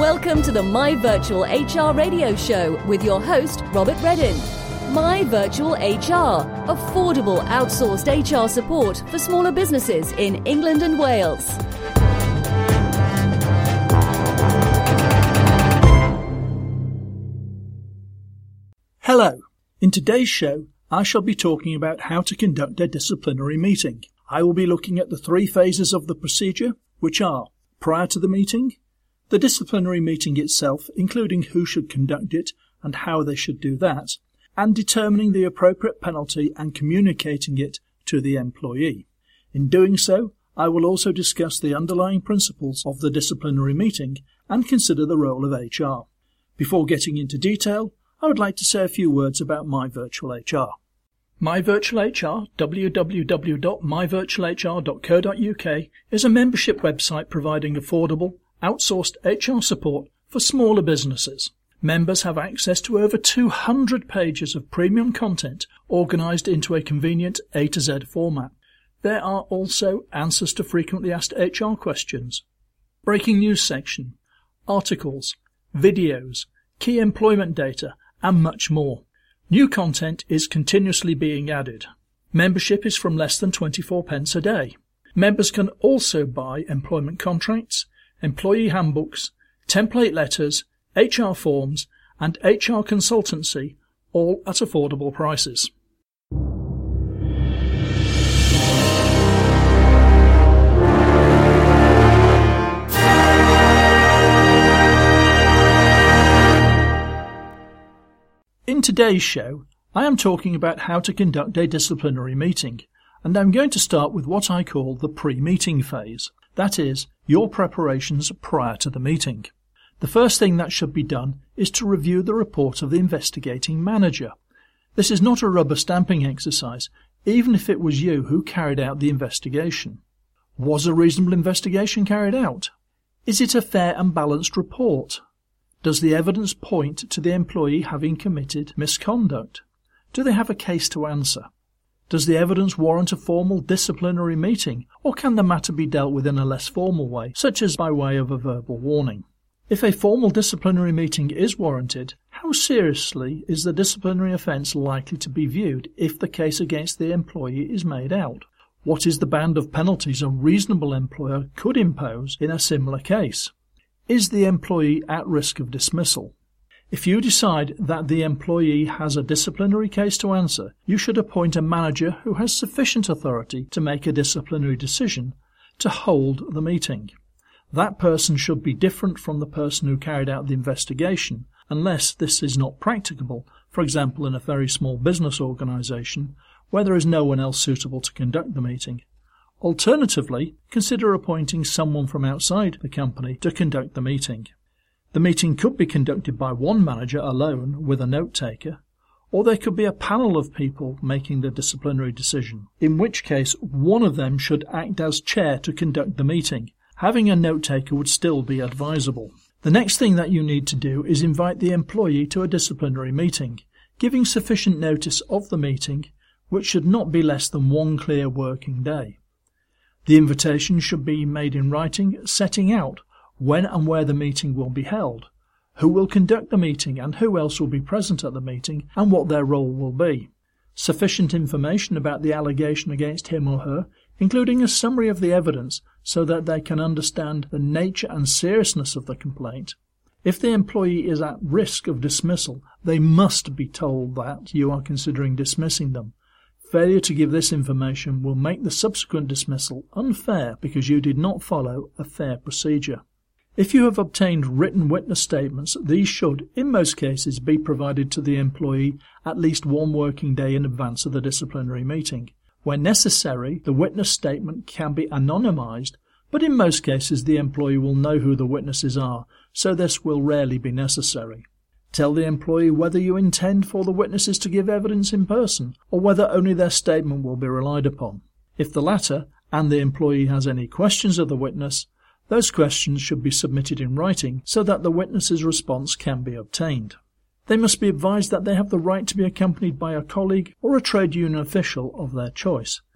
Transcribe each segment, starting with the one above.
Welcome to the My Virtual HR radio show with your host, Robert Redden. My Virtual HR, affordable outsourced HR support for smaller businesses in England and Wales. Hello. In today's show, I shall be talking about how to conduct a disciplinary meeting. I will be looking at the three phases of the procedure, which are prior to the meeting, the disciplinary meeting itself, including who should conduct it and how they should do that, and determining the appropriate penalty and communicating it to the employee. In doing so, I will also discuss the underlying principles of the disciplinary meeting and consider the role of HR. Before getting into detail, I would like to say a few words about My Virtual HR. My Virtual HR, www.myvirtualhr.co.uk, is a membership website providing affordable, outsourced HR support for smaller businesses. Members have access to over 200 pages of premium content organised into a convenient A to Z format. There are also answers to frequently asked HR questions, breaking news section, articles, videos, key employment data, and much more. New content is continuously being added. Membership is from less than 24p a day. Members can also buy employment contracts, employee handbooks, template letters, HR forms, and HR consultancy, all at affordable prices. In today's show, I am talking about how to conduct a disciplinary meeting, and I'm going to start with what I call the pre-meeting phase. That is, your preparations prior to the meeting. The first thing that should be done is to review the report of the investigating manager. This is not a rubber stamping exercise, even if it was you who carried out the investigation. Was a reasonable investigation carried out? Is it a fair and balanced report? Does the evidence point to the employee having committed misconduct? Do they have a case to answer? Does the evidence warrant a formal disciplinary meeting, or can the matter be dealt with in a less formal way, such as by way of a verbal warning? If a formal disciplinary meeting is warranted, how seriously is the disciplinary offence likely to be viewed if the case against the employee is made out? What is the band of penalties a reasonable employer could impose in a similar case? Is the employee at risk of dismissal? If you decide that the employee has a disciplinary case to answer, you should appoint a manager who has sufficient authority to make a disciplinary decision to hold the meeting. That person should be different from the person who carried out the investigation, unless this is not practicable, for example in a very small business organisation where there is no one else suitable to conduct the meeting. Alternatively, consider appointing someone from outside the company to conduct the meeting. The meeting could be conducted by one manager alone with a note-taker, or there could be a panel of people making the disciplinary decision, in which case one of them should act as chair to conduct the meeting. Having a note-taker would still be advisable. The next thing that you need to do is invite the employee to a disciplinary meeting, giving sufficient notice of the meeting, which should not be less than one clear working day. The invitation should be made in writing, setting out when and where the meeting will be held, who will conduct the meeting and who else will be present at the meeting and what their role will be. Sufficient information about the allegation against him or her, including a summary of the evidence so that they can understand the nature and seriousness of the complaint. If the employee is at risk of dismissal, they must be told that you are considering dismissing them. Failure to give this information will make the subsequent dismissal unfair because you did not follow a fair procedure. If you have obtained written witness statements, these should, in most cases, be provided to the employee at least one working day in advance of the disciplinary meeting. Where necessary, the witness statement can be anonymised, but in most cases the employee will know who the witnesses are, so this will rarely be necessary. Tell the employee whether you intend for the witnesses to give evidence in person, or whether only their statement will be relied upon. If the latter, and the employee has any questions of the witness, those questions should be submitted in writing so that the witness's response can be obtained. They must be advised that they have the right to be accompanied by a colleague or a trade union official of their choice.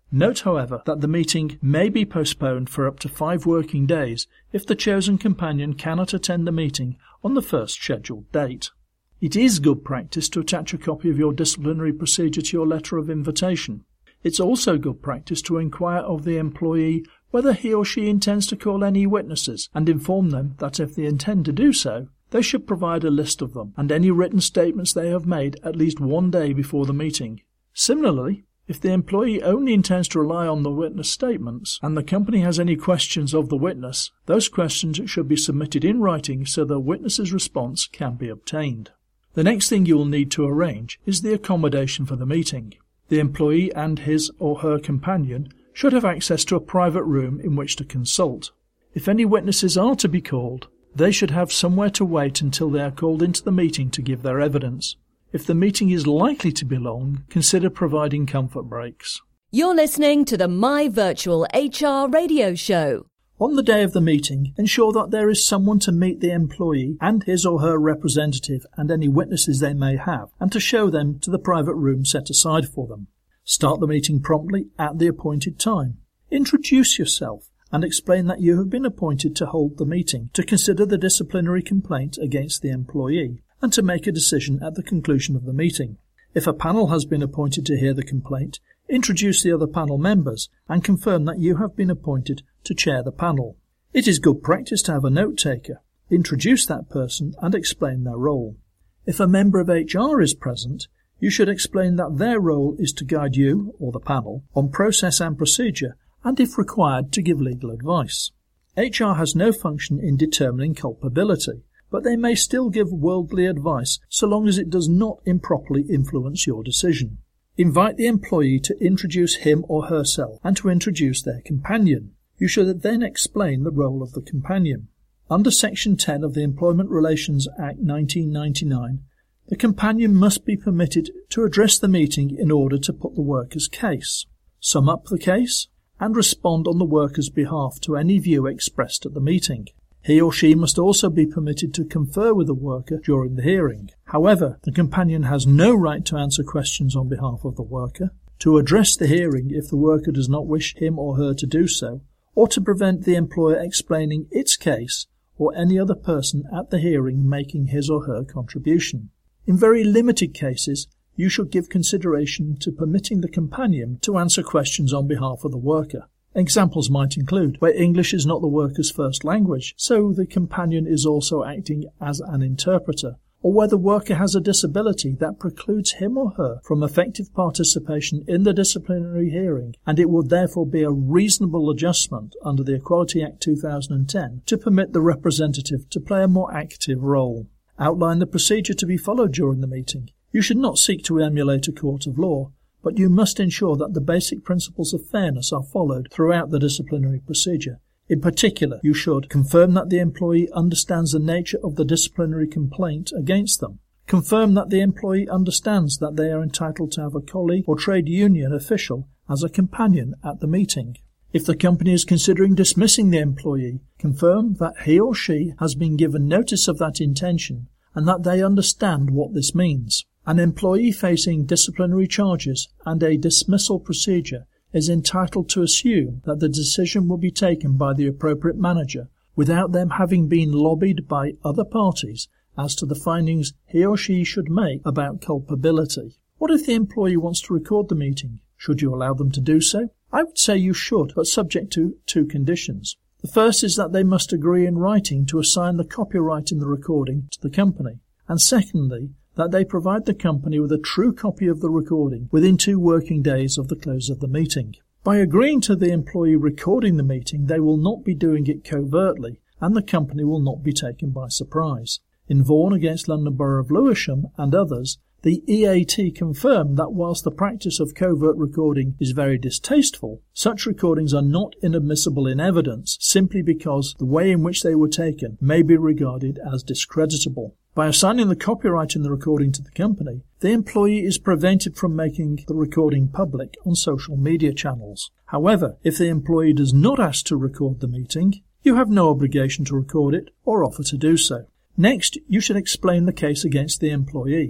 Note, however, that the meeting may be postponed for up to 5 working days if the chosen companion cannot attend the meeting on the first scheduled date. It is good practice to attach a copy of your disciplinary procedure to your letter of invitation. It's also good practice to inquire of the employee whether he or she intends to call any witnesses and inform them that if they intend to do so, they should provide a list of them and any written statements they have made at least 1 day before the meeting. Similarly, if the employee only intends to rely on the witness statements and the company has any questions of the witness, those questions should be submitted in writing so the witness's response can be obtained. The next thing you will need to arrange is the accommodation for the meeting. The employee and his or her companion should have access to a private room in which to consult. If any witnesses are to be called, they should have somewhere to wait until they are called into the meeting to give their evidence. If the meeting is likely to be long, consider providing comfort breaks. You're listening to the My Virtual HR radio show. On the day of the meeting, ensure that there is someone to meet the employee and his or her representative and any witnesses they may have, and to show them to the private room set aside for them. Start the meeting promptly at the appointed time. Introduce yourself and explain that you have been appointed to hold the meeting, to consider the disciplinary complaint against the employee, and to make a decision at the conclusion of the meeting. If a panel has been appointed to hear the complaint, introduce the other panel members and confirm that you have been appointed to chair the panel. It is good practice to have a note-taker. Introduce that person and explain their role. If a member of HR is present, you should explain that their role is to guide you, or the panel, on process and procedure, and if required, to give legal advice. HR has no function in determining culpability, but they may still give worldly advice so long as it does not improperly influence your decision. Invite the employee to introduce him or herself and to introduce their companion. You should then explain the role of the companion. Under Section 10 of the Employment Relations Act 1999, the companion must be permitted to address the meeting in order to put the worker's case, sum up the case, and respond on the worker's behalf to any view expressed at the meeting. He or she must also be permitted to confer with the worker during the hearing. However, the companion has no right to answer questions on behalf of the worker, to address the hearing if the worker does not wish him or her to do so, or to prevent the employer explaining its case or any other person at the hearing making his or her contribution. In very limited cases, you should give consideration to permitting the companion to answer questions on behalf of the worker. Examples might include where English is not the worker's first language, so the companion is also acting as an interpreter, or where the worker has a disability that precludes him or her from effective participation in the disciplinary hearing, and it would therefore be a reasonable adjustment under the Equality Act 2010 to permit the representative to play a more active role. Outline the procedure to be followed during the meeting. You should not seek to emulate a court of law, but you must ensure that the basic principles of fairness are followed throughout the disciplinary procedure. In particular, you should confirm that the employee understands the nature of the disciplinary complaint against them. Confirm that the employee understands that they are entitled to have a colleague or trade union official as a companion at the meeting. If the company is considering dismissing the employee, confirm that he or she has been given notice of that intention and that they understand what this means. An employee facing disciplinary charges and a dismissal procedure is entitled to assume that the decision will be taken by the appropriate manager without them having been lobbied by other parties as to the findings he or she should make about culpability. What if the employee wants to record the meeting? Should you allow them to do so? I would say you should, but subject to 2 conditions. The first is that they must agree in writing to assign the copyright in the recording to the company, and secondly, that they provide the company with a true copy of the recording within 2 working days of the close of the meeting. By agreeing to the employee recording the meeting, they will not be doing it covertly, and the company will not be taken by surprise. In Vaughan against London Borough of Lewisham and others, the EAT confirmed that whilst the practice of covert recording is very distasteful, such recordings are not inadmissible in evidence simply because the way in which they were taken may be regarded as discreditable. By assigning the copyright in the recording to the company, the employee is prevented from making the recording public on social media channels. However, if the employee does not ask to record the meeting, you have no obligation to record it or offer to do so. Next, you should explain the case against the employee.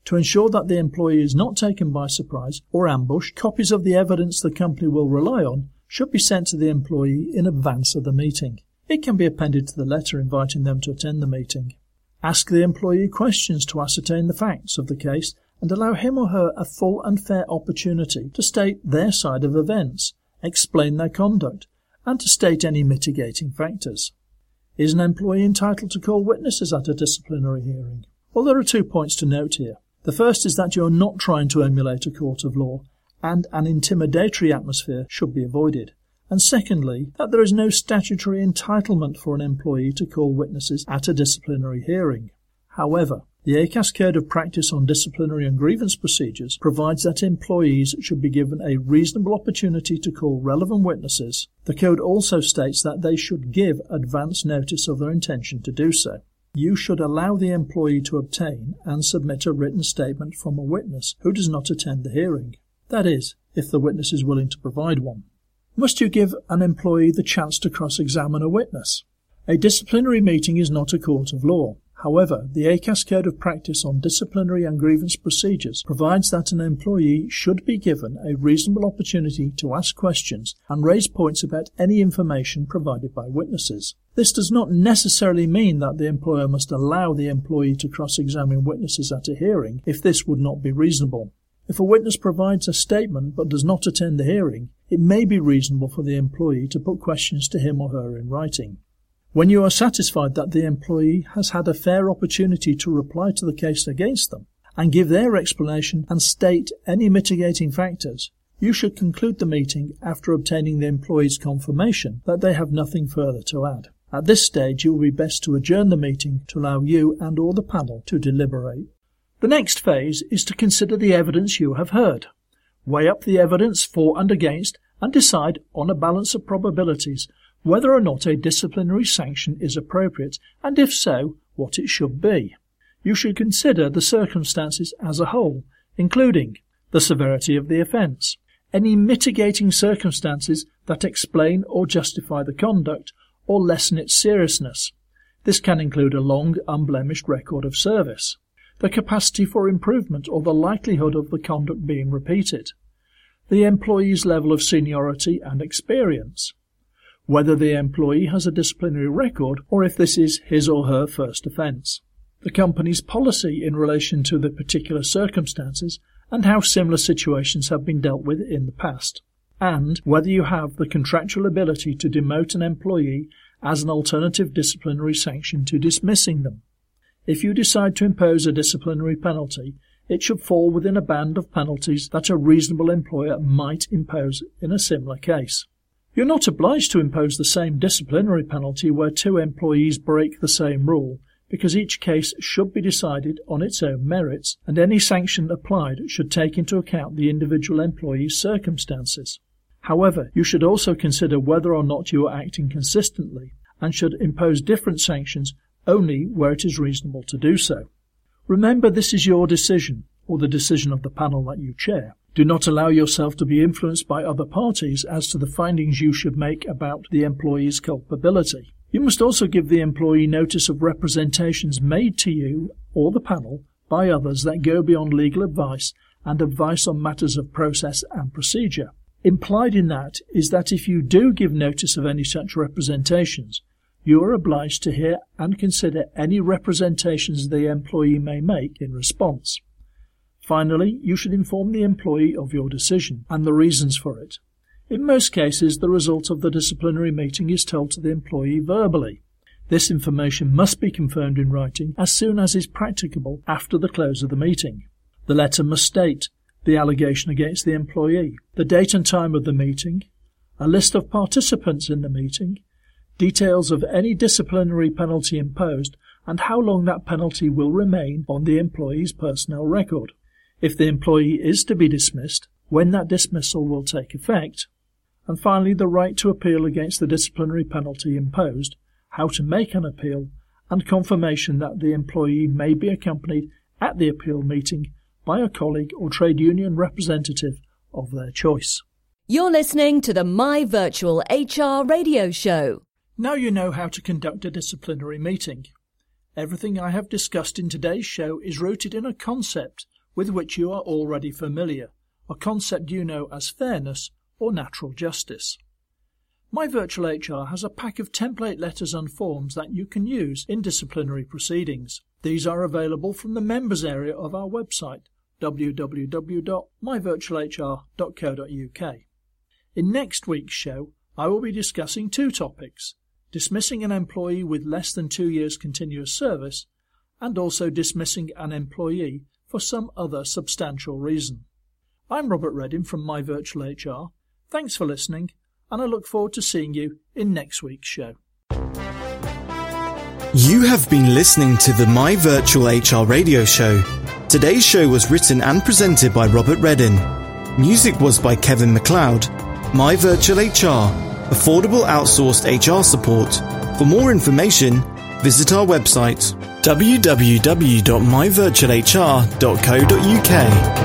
To ensure that the employee is not taken by surprise or ambushed, copies of the evidence the company will rely on should be sent to the employee in advance of the meeting. It can be appended to the letter inviting them to attend the meeting. Ask the employee questions to ascertain the facts of the case and allow him or her a full and fair opportunity to state their side of events, explain their conduct, and to state any mitigating factors. Is an employee entitled to call witnesses at a disciplinary hearing? Well, there are 2 points to note here. The first is that you are not trying to emulate a court of law, and an intimidatory atmosphere should be avoided. And secondly, that there is no statutory entitlement for an employee to call witnesses at a disciplinary hearing. However, the ACAS Code of Practice on Disciplinary and Grievance Procedures provides that employees should be given a reasonable opportunity to call relevant witnesses. The Code also states that they should give advance notice of their intention to do so. You should allow the employee to obtain and submit a written statement from a witness who does not attend the hearing. That is, if the witness is willing to provide one. Must you give an employee the chance to cross-examine a witness? A disciplinary meeting is not a court of law. However, the ACAS Code of Practice on Disciplinary and Grievance Procedures provides that an employee should be given a reasonable opportunity to ask questions and raise points about any information provided by witnesses. This does not necessarily mean that the employer must allow the employee to cross-examine witnesses at a hearing if this would not be reasonable. If a witness provides a statement but does not attend the hearing, it may be reasonable for the employee to put questions to him or her in writing. When you are satisfied that the employee has had a fair opportunity to reply to the case against them and give their explanation and state any mitigating factors, you should conclude the meeting after obtaining the employee's confirmation that they have nothing further to add. At this stage, it will be best to adjourn the meeting to allow you and or the panel to deliberate. The next phase is to consider the evidence you have heard. Weigh up the evidence for and against and decide on a balance of probabilities whether or not a disciplinary sanction is appropriate, and if so, what it should be. You should consider the circumstances as a whole, including the severity of the offence, any mitigating circumstances that explain or justify the conduct or lessen its seriousness. This can include a long, unblemished record of service, the capacity for improvement or the likelihood of the conduct being repeated, the employee's level of seniority and experience, whether the employee has a disciplinary record or if this is his or her first offence, the company's policy in relation to the particular circumstances and how similar situations have been dealt with in the past, and whether you have the contractual ability to demote an employee as an alternative disciplinary sanction to dismissing them. If you decide to impose a disciplinary penalty, it should fall within a band of penalties that a reasonable employer might impose in a similar case. You're not obliged to impose the same disciplinary penalty where two employees break the same rule, because each case should be decided on its own merits, and any sanction applied should take into account the individual employee's circumstances. However, you should also consider whether or not you are acting consistently, and should impose different sanctions only where it is reasonable to do so. Remember, this is your decision, or the decision of the panel that you chair. Do not allow yourself to be influenced by other parties as to the findings you should make about the employee's culpability. You must also give the employee notice of representations made to you or the panel by others that go beyond legal advice and advice on matters of process and procedure. Implied in that is that if you do give notice of any such representations, you are obliged to hear and consider any representations the employee may make in response. Finally, you should inform the employee of your decision and the reasons for it. In most cases, the result of the disciplinary meeting is told to the employee verbally. This information must be confirmed in writing as soon as is practicable after the close of the meeting. The letter must state the allegation against the employee, the date and time of the meeting, a list of participants in the meeting, details of any disciplinary penalty imposed, and how long that penalty will remain on the employee's personnel record. If the employee is to be dismissed, when that dismissal will take effect, and finally the right to appeal against the disciplinary penalty imposed, how to make an appeal, and confirmation that the employee may be accompanied at the appeal meeting by a colleague or trade union representative of their choice. You're listening to the My Virtual HR radio show. Now you know how to conduct a disciplinary meeting. Everything I have discussed in today's show is rooted in a concept with which you are already familiar, a concept you know as fairness or natural justice. My Virtual HR has a pack of template letters and forms that you can use in disciplinary proceedings. These are available from the members area of our website, www.myvirtualhr.co.uk. In next week's show, I will be discussing two topics: dismissing an employee with less than 2 years continuous service, and also dismissing an employee for some other substantial reason. I'm Robert Reddin from My Virtual HR. Thanks for listening, and I look forward to seeing you in next week's show. You have been listening to the My Virtual HR radio show. Today's show was written and presented by Robert Reddin. Music was by Kevin MacLeod. My Virtual HR, affordable outsourced HR support. For more information, visit our website www.myvirtualhr.co.uk.